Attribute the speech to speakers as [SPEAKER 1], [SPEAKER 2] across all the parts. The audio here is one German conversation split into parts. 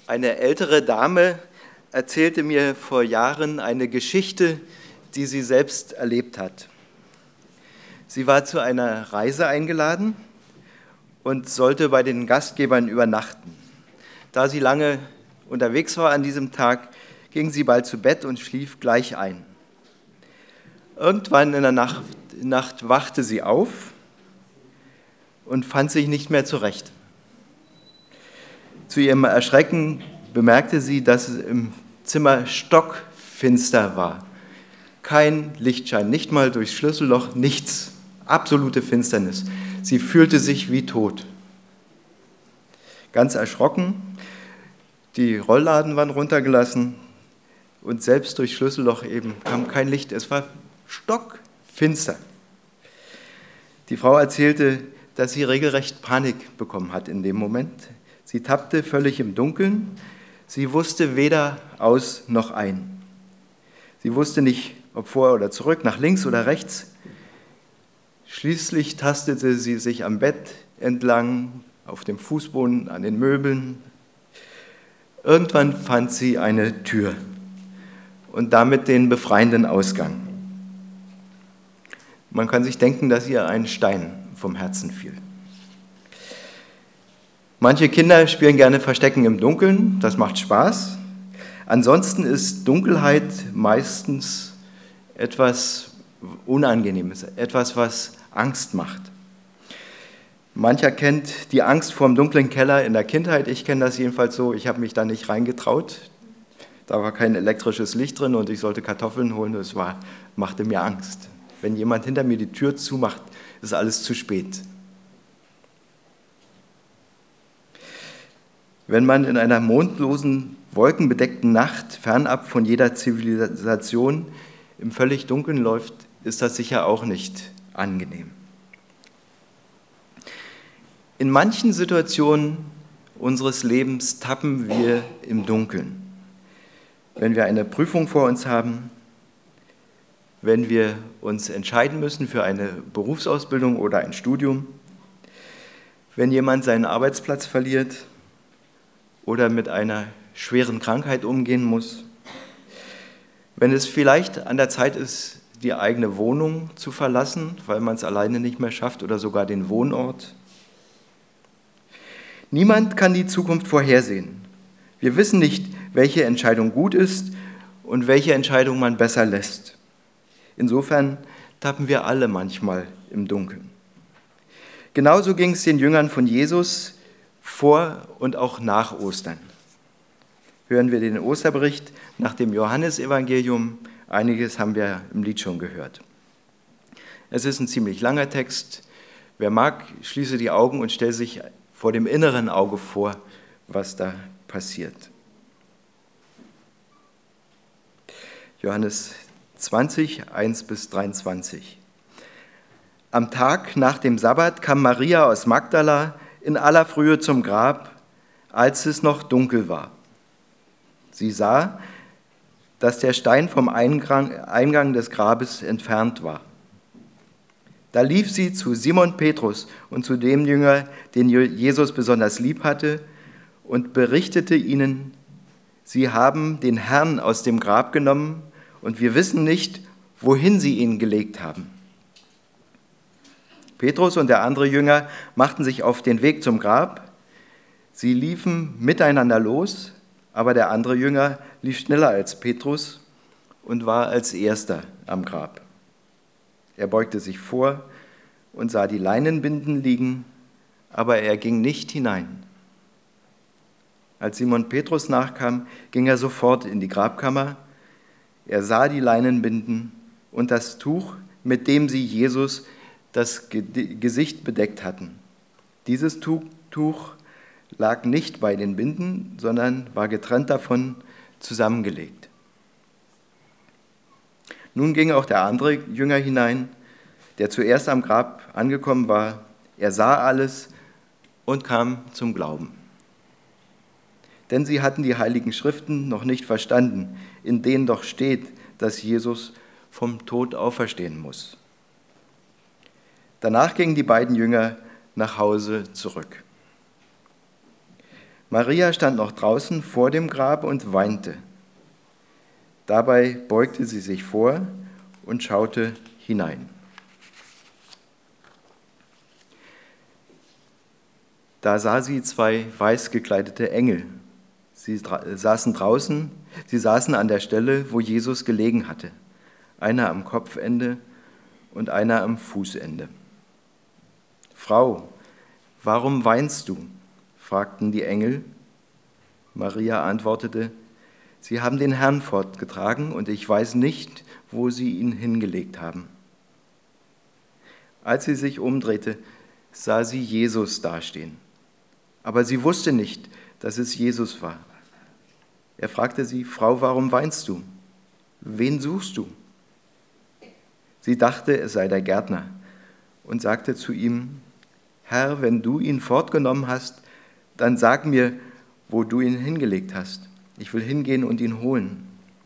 [SPEAKER 1] Eine ältere Dame erzählte mir vor Jahren eine Geschichte, die sie selbst erlebt hat. Sie war zu einer Reise eingeladen und sollte bei den Gastgebern übernachten. Da sie lange unterwegs war an diesem Tag, ging sie bald zu Bett und schlief gleich ein. Irgendwann in der Nacht wachte sie auf und fand sich nicht mehr zurecht. Zu ihrem Erschrecken bemerkte sie, dass es im Zimmer stockfinster war. Kein Lichtschein, nicht mal durchs Schlüsselloch, nichts. Absolute Finsternis. Sie fühlte sich wie tot. Ganz erschrocken, die Rollladen waren runtergelassen und selbst durchs Schlüsselloch eben kam kein Licht. Es war stockfinster. Die Frau erzählte, dass sie regelrecht Panik bekommen hat in dem Moment. Sie tappte völlig im Dunkeln. Sie wusste weder aus noch ein. Sie wusste nicht, ob vor oder zurück, nach links oder rechts. Schließlich tastete sie sich am Bett entlang, auf dem Fußboden, an den Möbeln. Irgendwann fand sie eine Tür und damit den befreienden Ausgang. Man kann sich denken, dass ihr ein Stein vom Herzen fiel. Manche Kinder spielen gerne Verstecken im Dunkeln, das macht Spaß. Ansonsten ist Dunkelheit meistens etwas Unangenehmes, etwas, was Angst macht. Mancher kennt die Angst vor dem dunklen Keller in der Kindheit. Ich kenne das jedenfalls so, ich habe mich da nicht reingetraut. Da war kein elektrisches Licht drin und ich sollte Kartoffeln holen, machte mir Angst. Wenn jemand hinter mir die Tür zumacht, ist alles zu spät. Wenn man in einer mondlosen, wolkenbedeckten Nacht fernab von jeder Zivilisation im völlig Dunkeln läuft, ist das sicher auch nicht angenehm. In manchen Situationen unseres Lebens tappen wir im Dunkeln. Wenn wir eine Prüfung vor uns haben, wenn wir uns entscheiden müssen für eine Berufsausbildung oder ein Studium, wenn jemand seinen Arbeitsplatz verliert oder mit einer schweren Krankheit umgehen muss, wenn es vielleicht an der Zeit ist, die eigene Wohnung zu verlassen, weil man es alleine nicht mehr schafft oder sogar den Wohnort. Niemand kann die Zukunft vorhersehen. Wir wissen nicht, welche Entscheidung gut ist und welche Entscheidung man besser lässt. Insofern tappen wir alle manchmal im Dunkeln. Genauso ging es den Jüngern von Jesus vor und auch nach Ostern. Hören wir den Osterbericht nach dem Johannesevangelium. Einiges haben wir im Lied schon gehört. Es ist ein ziemlich langer Text. Wer mag, schließe die Augen und stelle sich vor dem inneren Auge vor, was da passiert. Johannes 20, 1-23. Am Tag nach dem Sabbat kam Maria aus Magdala in aller Frühe zum Grab, als es noch dunkel war. Sie sah, dass der Stein vom Eingang des Grabes entfernt war. Da lief sie zu Simon Petrus und zu dem Jünger, den Jesus besonders lieb hatte, und berichtete ihnen, sie haben den Herrn aus dem Grab genommen und wir wissen nicht, wohin sie ihn gelegt haben. Petrus und der andere Jünger machten sich auf den Weg zum Grab. Sie liefen miteinander los, aber der andere Jünger lief schneller als Petrus und war als erster am Grab. Er beugte sich vor und sah die Leinenbinden liegen, aber er ging nicht hinein. Als Simon Petrus nachkam, ging er sofort in die Grabkammer. Er sah die Leinenbinden und das Tuch, mit dem sie Jesus das Gesicht bedeckt hatten. Dieses Tuch lag nicht bei den Binden, sondern war getrennt davon zusammengelegt. Nun ging auch der andere Jünger hinein, der zuerst am Grab angekommen war. Er sah alles und kam zum Glauben. Denn sie hatten die Heiligen Schriften noch nicht verstanden, in denen doch steht, dass Jesus vom Tod auferstehen muss. Danach gingen die beiden Jünger nach Hause zurück. Maria stand noch draußen vor dem Grab und weinte. Dabei beugte sie sich vor und schaute hinein. Da sah sie zwei weiß gekleidete Engel. Sie saßen an der Stelle, wo Jesus gelegen hatte. Einer am Kopfende und einer am Fußende. Frau, warum weinst du? Fragten die Engel. Maria antwortete, Sie haben den Herrn fortgetragen und ich weiß nicht, wo sie ihn hingelegt haben. Als sie sich umdrehte, sah sie Jesus dastehen. Aber sie wusste nicht, dass es Jesus war. Er fragte sie, Frau, warum weinst du? Wen suchst du? Sie dachte, es sei der Gärtner und sagte zu ihm, Herr, wenn du ihn fortgenommen hast, dann sag mir, wo du ihn hingelegt hast. Ich will hingehen und ihn holen.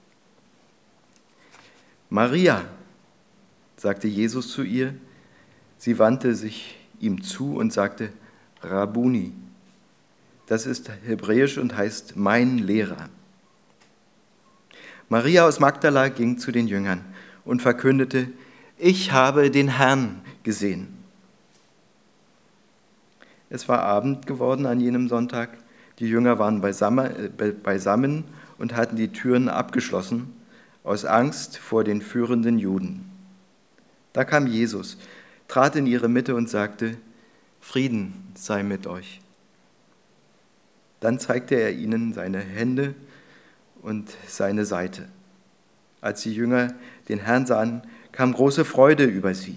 [SPEAKER 1] Maria, sagte Jesus zu ihr. Sie wandte sich ihm zu und sagte, Rabuni. Das ist hebräisch und heißt mein Lehrer. Maria aus Magdala ging zu den Jüngern und verkündete, ich habe den Herrn gesehen. Es war Abend geworden an jenem Sonntag. Die Jünger waren beisammen und hatten die Türen abgeschlossen, aus Angst vor den führenden Juden. Da kam Jesus, trat in ihre Mitte und sagte, Frieden sei mit euch. Dann zeigte er ihnen seine Hände und seine Seite. Als die Jünger den Herrn sahen, kam große Freude über sie.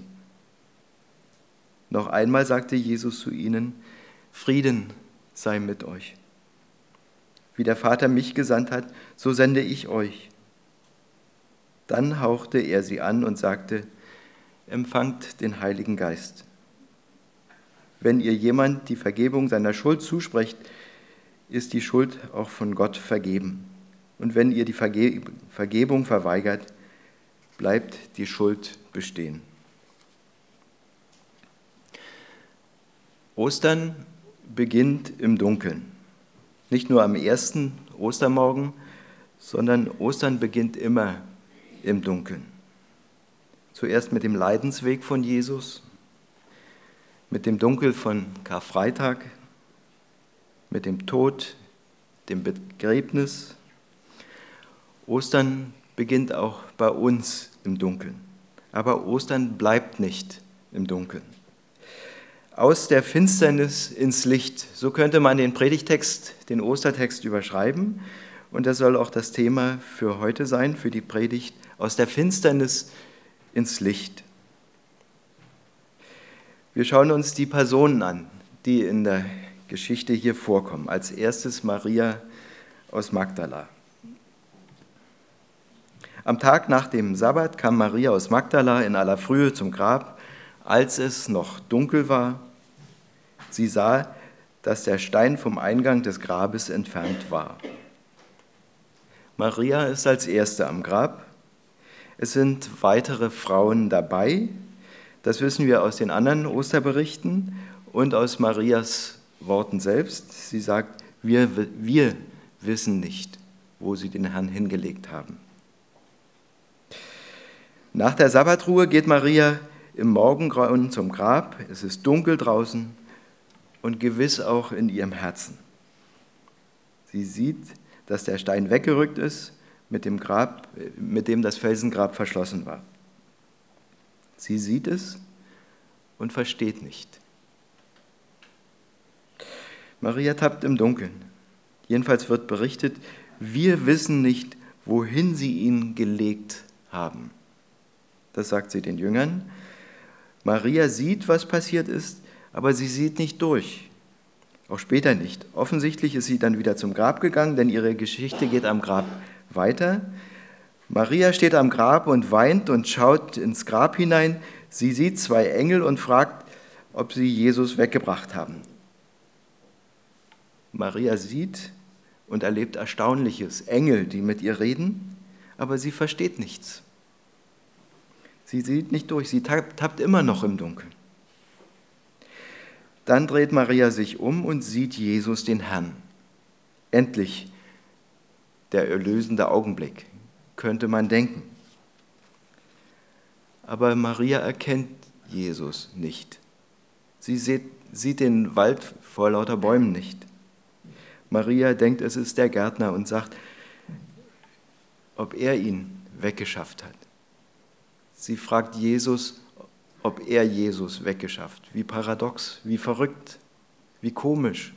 [SPEAKER 1] Noch einmal sagte Jesus zu ihnen, Frieden sei mit euch. Wie der Vater mich gesandt hat, so sende ich euch. Dann hauchte er sie an und sagte, empfangt den Heiligen Geist. Wenn ihr jemand die Vergebung seiner Schuld zusprecht, ist die Schuld auch von Gott vergeben. Und wenn ihr die Vergebung verweigert, bleibt die Schuld bestehen. Ostern beginnt im Dunkeln. Nicht nur am ersten Ostermorgen, sondern Ostern beginnt immer im Dunkeln. Zuerst mit dem Leidensweg von Jesus, mit dem Dunkel von Karfreitag, mit dem Tod, dem Begräbnis. Ostern beginnt auch bei uns im Dunkeln. Aber Ostern bleibt nicht im Dunkeln. Aus der Finsternis ins Licht, so könnte man den Predigtext, den Ostertext überschreiben. Und das soll auch das Thema für heute sein, für die Predigt, aus der Finsternis ins Licht. Wir schauen uns die Personen an, die in der Geschichte hier vorkommen. Als erstes Maria aus Magdala. Am Tag nach dem Sabbat kam Maria aus Magdala in aller Frühe zum Grab, als es noch dunkel war. Sie sah, dass der Stein vom Eingang des Grabes entfernt war. Maria ist als Erste am Grab. Es sind weitere Frauen dabei. Das wissen wir aus den anderen Osterberichten und aus Marias Worten selbst. Sie sagt, wir wissen nicht, wo sie den Herrn hingelegt haben. Nach der Sabbatruhe geht Maria im Morgengrauen zum Grab. Es ist dunkel draußen und gewiss auch in ihrem Herzen. Sie sieht, dass der Stein weggerückt ist, mit dem das Felsengrab verschlossen war. Sie sieht es und versteht nicht. Maria tappt im Dunkeln. Jedenfalls wird berichtet, wir wissen nicht, wohin sie ihn gelegt haben. Das sagt sie den Jüngern. Maria sieht, was passiert ist, aber sie sieht nicht durch. Auch später nicht. Offensichtlich ist sie dann wieder zum Grab gegangen, denn ihre Geschichte geht am Grab weiter. Maria steht am Grab und weint und schaut ins Grab hinein. Sie sieht zwei Engel und fragt, ob sie Jesus weggebracht haben. Maria sieht und erlebt Erstaunliches. Engel, die mit ihr reden, aber sie versteht nichts. Sie sieht nicht durch, sie tappt immer noch im Dunkeln. Dann dreht Maria sich um und sieht Jesus, den Herrn. Endlich der erlösende Augenblick, könnte man denken. Aber Maria erkennt Jesus nicht. Sie sieht den Wald vor lauter Bäumen nicht. Maria denkt, es ist der Gärtner und sagt, ob er ihn weggeschafft hat. Sie fragt Jesus, ob er Jesus weggeschafft. Wie paradox, wie verrückt, wie komisch.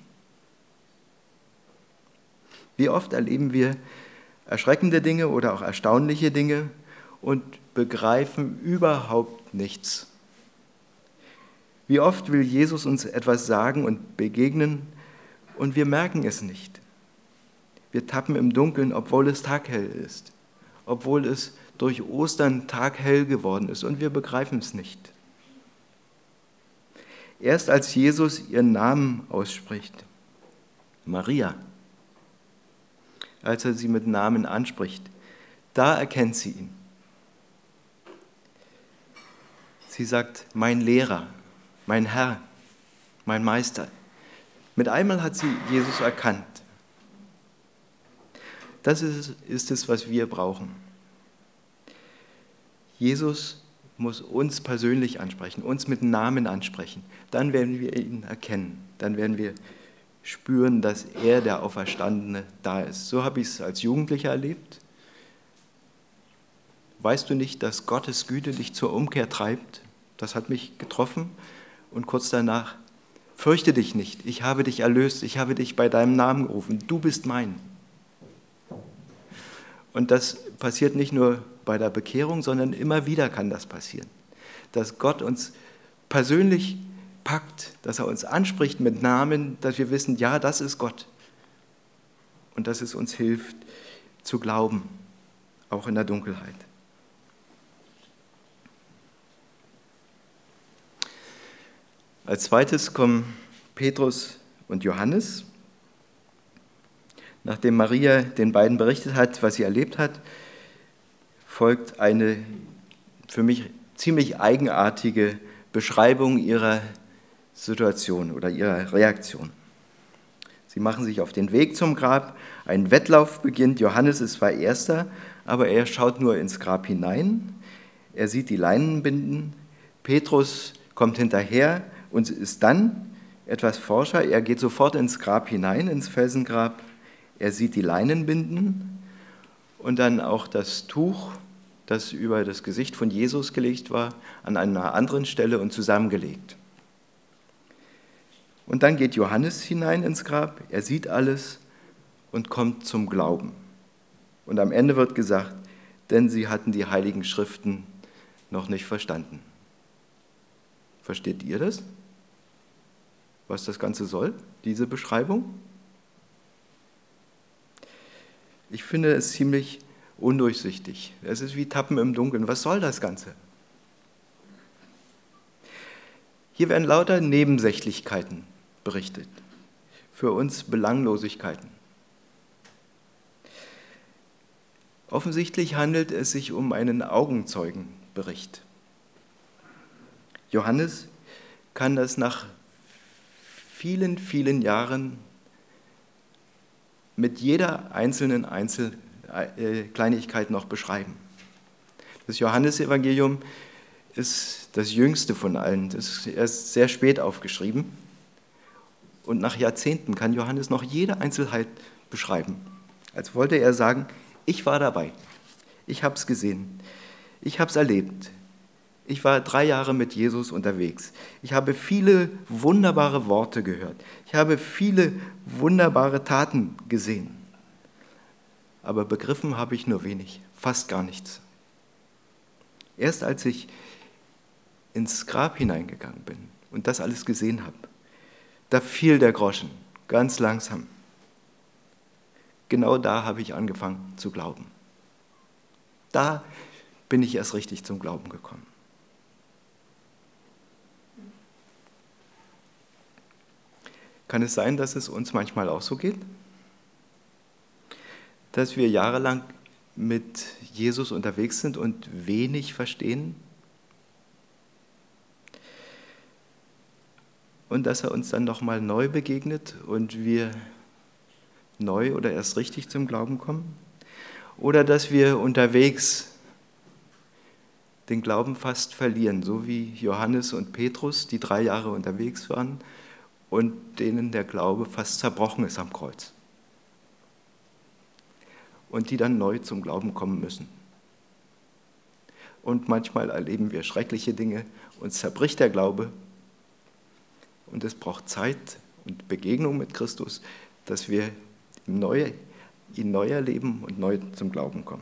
[SPEAKER 1] Wie oft erleben wir erschreckende Dinge oder auch erstaunliche Dinge und begreifen überhaupt nichts. Wie oft will Jesus uns etwas sagen und begegnen und wir merken es nicht. Wir tappen im Dunkeln, obwohl es taghell ist, obwohl es durch Ostern taghell geworden ist und wir begreifen es nicht. Erst als Jesus ihren Namen ausspricht, Maria, als er sie mit Namen anspricht, da erkennt sie ihn. Sie sagt, mein Lehrer, mein Herr, mein Meister. Mit einmal hat sie Jesus erkannt. Das ist es, was wir brauchen. Jesus muss uns persönlich ansprechen, uns mit Namen ansprechen. Dann werden wir ihn erkennen. Dann werden wir spüren, dass er, der Auferstandene, da ist. So habe ich es als Jugendlicher erlebt. Weißt du nicht, dass Gottes Güte dich zur Umkehr treibt? Das hat mich getroffen. Und kurz danach, fürchte dich nicht, ich habe dich erlöst, ich habe dich bei deinem Namen gerufen, du bist mein. Und das passiert nicht nur bei der Bekehrung, sondern immer wieder kann das passieren. Dass Gott uns persönlich packt, dass er uns anspricht mit Namen, dass wir wissen, ja, das ist Gott. Und dass es uns hilft zu glauben, auch in der Dunkelheit. Als zweites kommen Petrus und Johannes. Nachdem Maria den beiden berichtet hat, was sie erlebt hat, folgt eine für mich ziemlich eigenartige Beschreibung ihrer Situation oder ihrer Reaktion. Sie machen sich auf den Weg zum Grab, ein Wettlauf beginnt, Johannes ist zwar Erster, aber er schaut nur ins Grab hinein, er sieht die Leinenbinden, Petrus kommt hinterher und ist dann etwas forscher, er geht sofort ins Grab hinein, ins Felsengrab, er sieht die Leinenbinden und dann auch das Tuch, das über das Gesicht von Jesus gelegt war, an einer anderen Stelle und zusammengelegt. Und dann geht Johannes hinein ins Grab, er sieht alles und kommt zum Glauben. Und am Ende wird gesagt, denn sie hatten die Heiligen Schriften noch nicht verstanden. Versteht ihr das? Was das Ganze soll, diese Beschreibung? Ich finde es ziemlich undurchsichtig. Es ist wie Tappen im Dunkeln. Was soll das Ganze? Hier werden lauter Nebensächlichkeiten berichtet, für uns Belanglosigkeiten. Offensichtlich handelt es sich um einen Augenzeugenbericht. Johannes kann das nach vielen, vielen Jahren mit jeder einzelnen Kleinigkeit noch beschreiben. Das Johannesevangelium ist das jüngste von allen. Das ist erst sehr spät aufgeschrieben. Und nach Jahrzehnten kann Johannes noch jede Einzelheit beschreiben. Als wollte er sagen, ich war dabei, ich habe es gesehen, ich habe es erlebt. Ich war 3 Jahre mit Jesus unterwegs. Ich habe viele wunderbare Worte gehört. Ich habe viele wunderbare Taten gesehen. Aber begriffen habe ich nur wenig, fast gar nichts. Erst als ich ins Grab hineingegangen bin und das alles gesehen habe, da fiel der Groschen, ganz langsam. Genau da habe ich angefangen zu glauben. Da bin ich erst richtig zum Glauben gekommen. Kann es sein, dass es uns manchmal auch so geht? Dass wir jahrelang mit Jesus unterwegs sind und wenig verstehen? Und dass er uns dann nochmal neu begegnet und wir neu oder erst richtig zum Glauben kommen? Oder dass wir unterwegs den Glauben fast verlieren, so wie Johannes und Petrus, die 3 Jahre unterwegs waren und denen der Glaube fast zerbrochen ist am Kreuz. Und die dann neu zum Glauben kommen müssen. Und manchmal erleben wir schreckliche Dinge, uns zerbricht der Glaube und es braucht Zeit und Begegnung mit Christus, dass wir ihn neu erleben und neu zum Glauben kommen.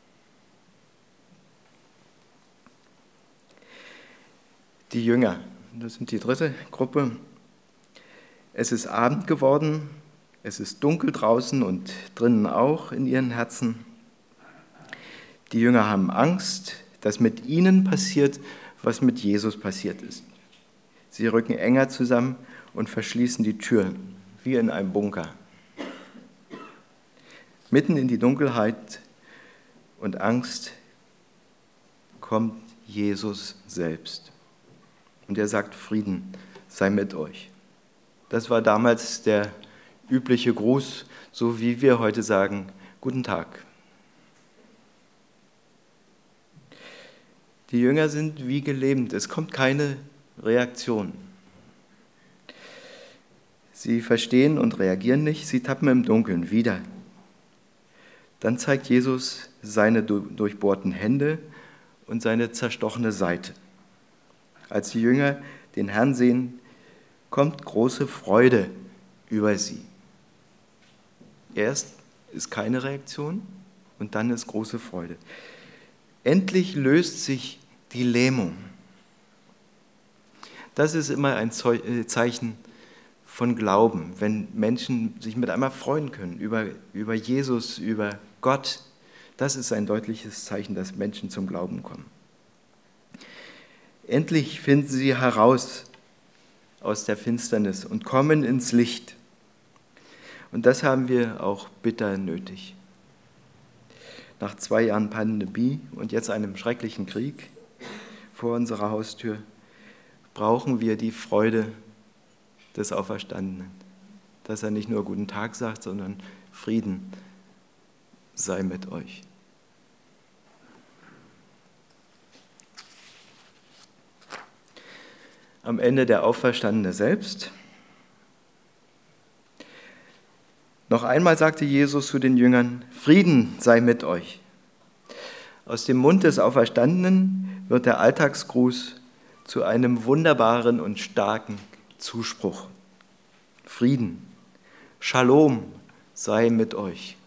[SPEAKER 1] Die Jünger, das sind die dritte Gruppe. Es ist Abend geworden, es ist dunkel draußen und drinnen auch in ihren Herzen. Die Jünger haben Angst, dass mit ihnen passiert, was mit Jesus passiert ist. Sie rücken enger zusammen und verschließen die Türen, wie in einem Bunker. Mitten in die Dunkelheit und Angst kommt Jesus selbst. Und er sagt, Frieden sei mit euch. Das war damals der übliche Gruß, so wie wir heute sagen, guten Tag. Die Jünger sind wie gelähmt, es kommt keine Reaktion. Sie verstehen und reagieren nicht, sie tappen im Dunkeln wieder. Dann zeigt Jesus seine durchbohrten Hände und seine zerstochene Seite. Als die Jünger den Herrn sehen, kommt große Freude über sie. Erst ist keine Reaktion und dann ist große Freude. Endlich löst sich die Lähmung. Das ist immer ein Zeichen von Glauben, wenn Menschen sich mit einmal freuen können über Jesus, über Gott. Das ist ein deutliches Zeichen, dass Menschen zum Glauben kommen. Endlich finden sie heraus aus der Finsternis und kommen ins Licht. Und das haben wir auch bitter nötig. Nach 2 Jahren Pandemie und jetzt einem schrecklichen Krieg vor unserer Haustür brauchen wir die Freude des Auferstandenen. Dass er nicht nur guten Tag sagt, sondern Frieden sei mit euch. Am Ende der Auferstandene selbst. Noch einmal sagte Jesus zu den Jüngern, Frieden sei mit euch. Aus dem Mund des Auferstandenen wird der Alltagsgruß zu einem wunderbaren und starken Zuspruch. Frieden, Shalom sei mit euch.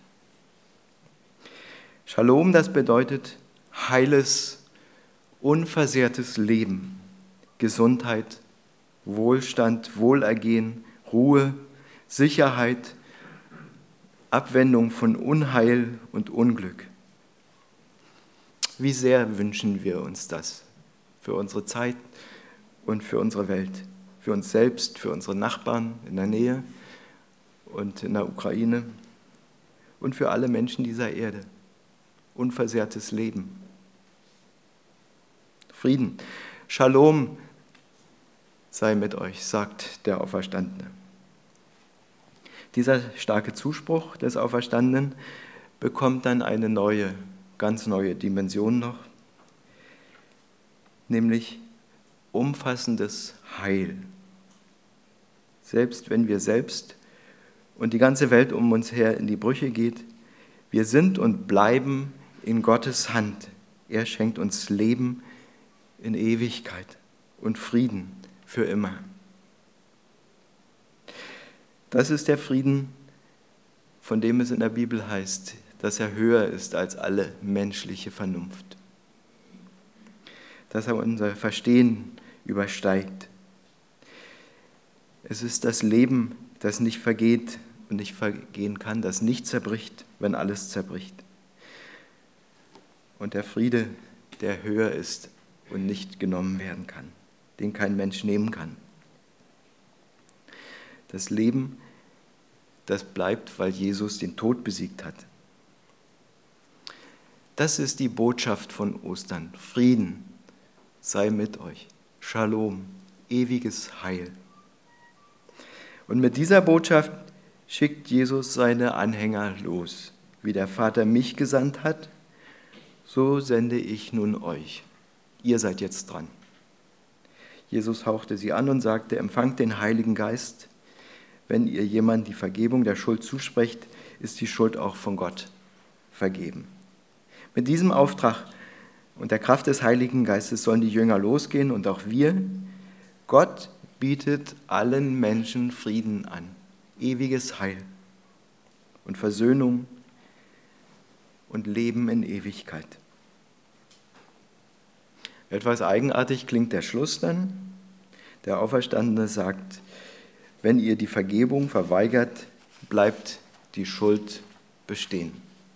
[SPEAKER 1] Shalom, das bedeutet heiles, unversehrtes Leben, Gesundheit, Wohlstand, Wohlergehen, Ruhe, Sicherheit, Abwendung von Unheil und Unglück. Wie sehr wünschen wir uns das für unsere Zeit und für unsere Welt, für uns selbst, für unsere Nachbarn in der Nähe und in der Ukraine und für alle Menschen dieser Erde. Unversehrtes Leben. Frieden. Shalom sei mit euch, sagt der Auferstandene. Dieser starke Zuspruch des Auferstandenen bekommt dann eine neue, ganz neue Dimension noch, nämlich umfassendes Heil. Selbst wenn wir selbst und die ganze Welt um uns her in die Brüche geht, wir sind und bleiben in Gottes Hand. Er schenkt uns Leben in Ewigkeit und Frieden für immer. Das ist der Frieden, von dem es in der Bibel heißt, dass er höher ist als alle menschliche Vernunft. Dass er unser Verstehen übersteigt. Es ist das Leben, das nicht vergeht und nicht vergehen kann, das nicht zerbricht, wenn alles zerbricht. Und der Friede, der höher ist und nicht genommen werden kann, den kein Mensch nehmen kann. Das Leben, das bleibt, weil Jesus den Tod besiegt hat. Das ist die Botschaft von Ostern. Frieden sei mit euch. Shalom, ewiges Heil. Und mit dieser Botschaft schickt Jesus seine Anhänger los. Wie der Vater mich gesandt hat, so sende ich nun euch. Ihr seid jetzt dran. Jesus hauchte sie an und sagte, empfangt den Heiligen Geist. Wenn ihr jemandem die Vergebung der Schuld zusprecht, ist die Schuld auch von Gott vergeben. Mit diesem Auftrag und der Kraft des Heiligen Geistes sollen die Jünger losgehen und auch wir. Gott bietet allen Menschen Frieden an, ewiges Heil und Versöhnung und Leben in Ewigkeit. Etwas eigenartig klingt der Schluss dann. Der Auferstandene sagt, wenn ihr die Vergebung verweigert, bleibt die Schuld bestehen.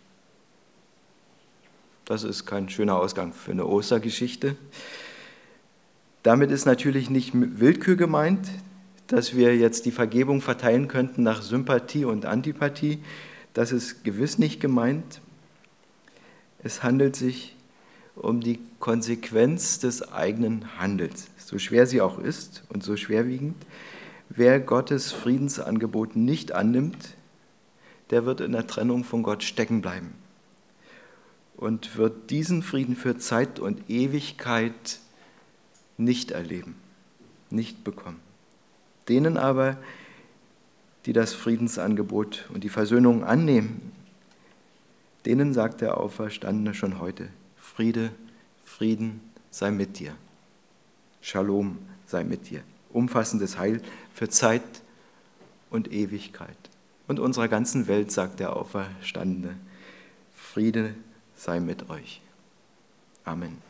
[SPEAKER 1] Das ist kein schöner Ausgang für eine Ostergeschichte. Damit ist natürlich nicht Willkür gemeint, dass wir jetzt die Vergebung verteilen könnten nach Sympathie und Antipathie. Das ist gewiss nicht gemeint. Es handelt sich um die Konsequenz des eigenen Handels, so schwer sie auch ist und so schwerwiegend. Wer Gottes Friedensangebot nicht annimmt, der wird in der Trennung von Gott stecken bleiben und wird diesen Frieden für Zeit und Ewigkeit nicht erleben, nicht bekommen. Denen aber, die das Friedensangebot und die Versöhnung annehmen, denen sagt der Auferstandene schon heute, Friede, Frieden sei mit dir. Shalom sei mit dir. Umfassendes Heil für Zeit und Ewigkeit. Und unserer ganzen Welt sagt der Auferstandene, Friede sei mit euch. Amen.